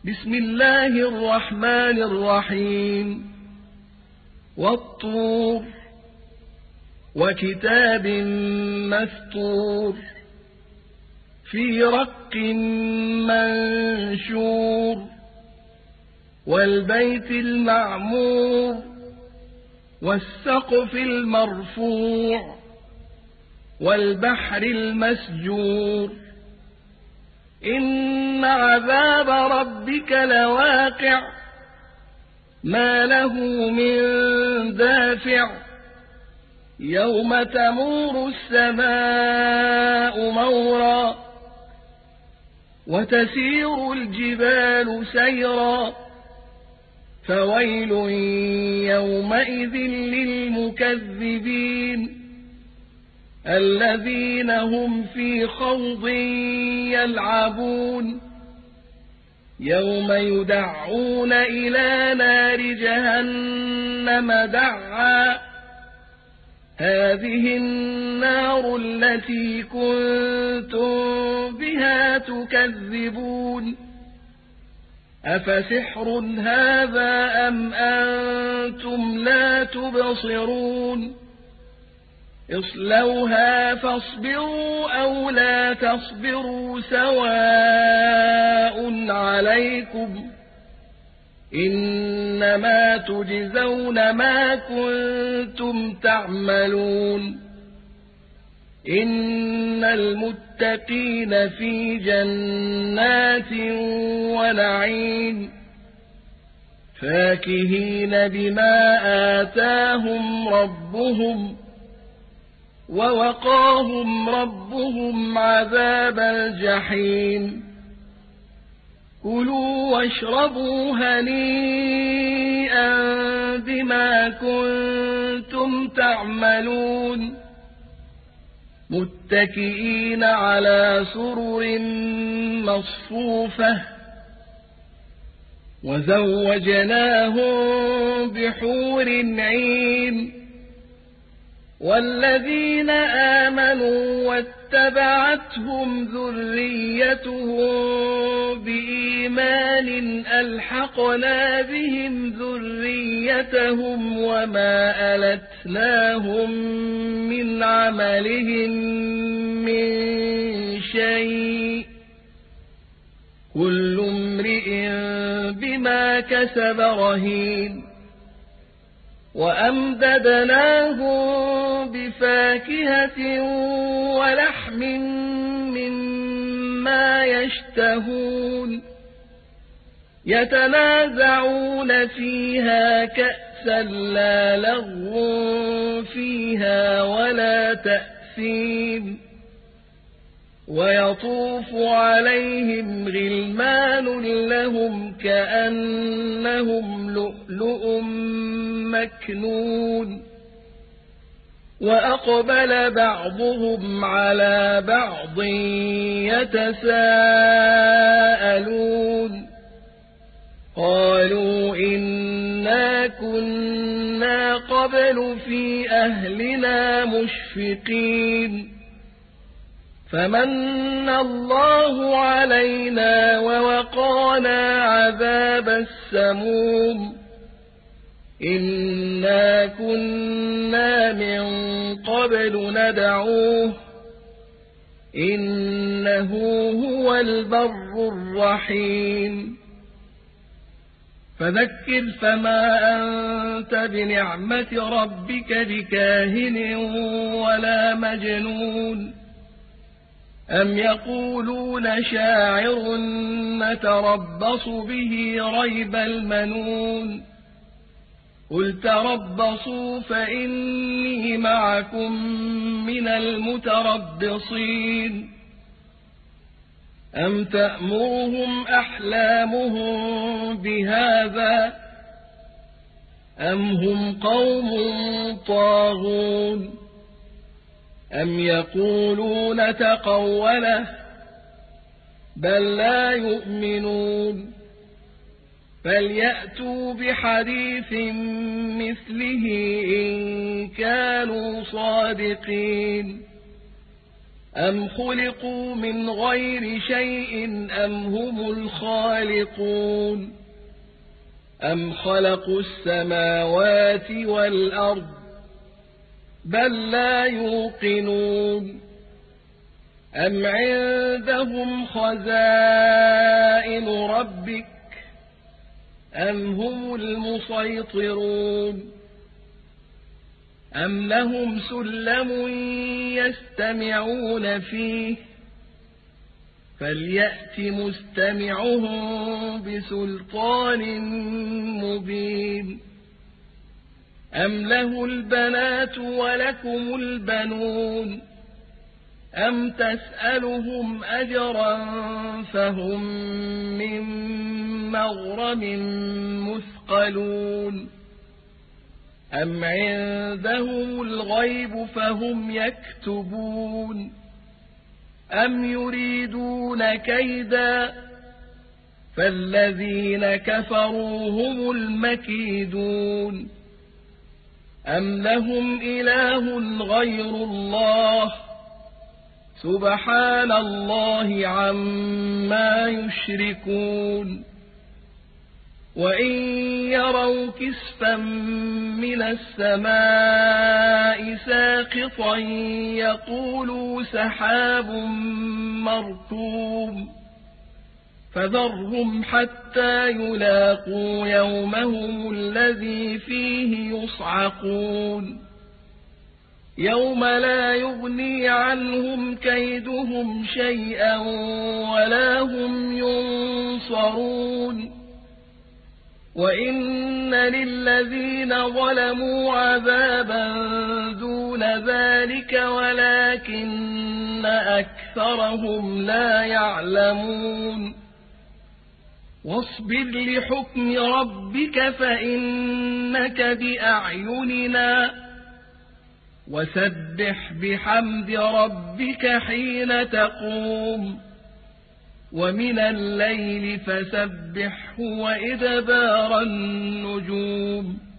بسم الله الرحمن الرحيم والطور وكتاب مسطور في رق منشور والبيت المعمور والسقف المرفوع والبحر المسجور إن عذاب ربك لواقع ما له من دافع يوم تمور السماء مورا وتسير الجبال سيرا فويل يومئذ للمكذبين الذين هم في خوض يلعبون يوم يدعون إلى نار جهنم دعا هذه النار التي كنتم بها تكذبون أفسحر هذا أم أنتم لا تبصرون اصلوها فاصبروا أو لا تصبروا سواء عليكم إنما تجزون ما كنتم تعملون إن المتقين في جنات ونعيم فاكهين بما آتاهم ربهم ووقاهم ربهم عذاب الجحيم كلوا واشربوا هنيئا بما كنتم تعملون متكئين على سرر مصفوفة وزوجناهم بحور عين والذين آمنوا واتبعتهم ذريتهم بإيمان ألحقنا بهم ذريتهم وما ألتناهم من عملهم من شيء كل امرئ بما كسب رهين وأمددناهم بفاكهة ولحم مما يشتهون يتنازعون فيها كأسا لا لغو فيها ولا تأثيم ويطوف عليهم غلمان لهم كأنهم لؤلؤ مكنون وأقبل بعضهم على بعض يتساءلون قالوا إنا كنا قبل في أهلنا مشفقين فمن الله علينا ووقانا عذاب السموم إنا كنا من قبل ندعوه إنه هو البر الرحيم فذكر فما أنت بنعمة ربك بكاهن ولا مجنون أم يقولون شاعر نتربص به ريب المنون قل تربصوا فإني معكم من المتربصين أم تأمرهم أحلامهم بهذا أم هم قوم طاغون أم يقولون تقوله بل لا يؤمنون فليأتوا بحديث مثله إن كانوا صادقين أم خلقوا من غير شيء أم هم الخالقون أم خلقوا السماوات والأرض بل لا يوقنون أم عندهم خزائن ربك أم هم المسيطرون أم لهم سلم يستمعون فيه فليأت مستمعهم بسلطان مبين أم له البنات ولكم البنون أم تسألهم أجرا فهم من مغرم مثقلون أم عندهم الغيب فهم يكتبون أم يريدون كيدا فالذين كفروا هم المكيدون أم لهم إله غير الله سبحان الله عما يشركون وإن يروا كسفا من السماء ساقطا يقولوا سحاب مركوم فذرهم حتى يلاقوا يومهم الذي فيه يصعقون يوم لا يغني عنهم كيدهم شيئا ولا هم ينصرون وإن للذين ظلموا عذابا دون ذلك ولكن أكثرهم لا يعلمون واصبر لحكم ربك فإنك بأعيننا وسبح بحمد ربك حين تقوم ومن الليل فسبحه وإدبار النجوم